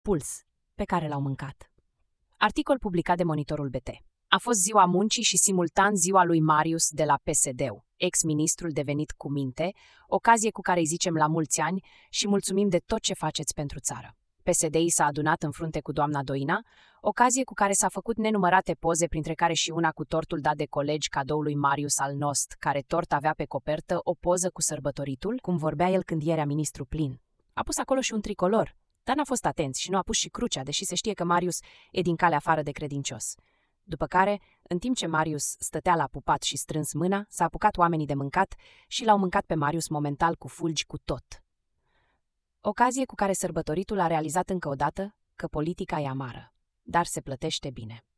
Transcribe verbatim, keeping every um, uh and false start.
Puls, pe care l-au mâncat. Articol publicat de Monitorul B T. A fost ziua muncii și simultan ziua lui Marius de la P S D, ex-ministrul devenit cu minte, ocazie cu care îi zicem la mulți ani și mulțumim de tot ce faceți pentru țară. P S D-i s-a adunat în frunte cu doamna Doina, ocazie cu care s-a făcut nenumărate poze, printre care și una cu tortul dat de colegi cadoului Marius al Nost, care tort avea pe copertă o poză cu sărbătoritul, cum vorbea el când era ministru plin. A pus acolo și un tricolor, dar n-a fost atent și nu a pus și crucea, deși se știe că Marius e din calea afară de credincios. După care, în timp ce Marius stătea la pupat și strâns mâna, s-a apucat oamenii de mâncat și l-au mâncat pe Marius momental cu fulgi cu tot. Ocazie cu care sărbătoritul a realizat încă o dată că politica e amară, dar se plătește bine.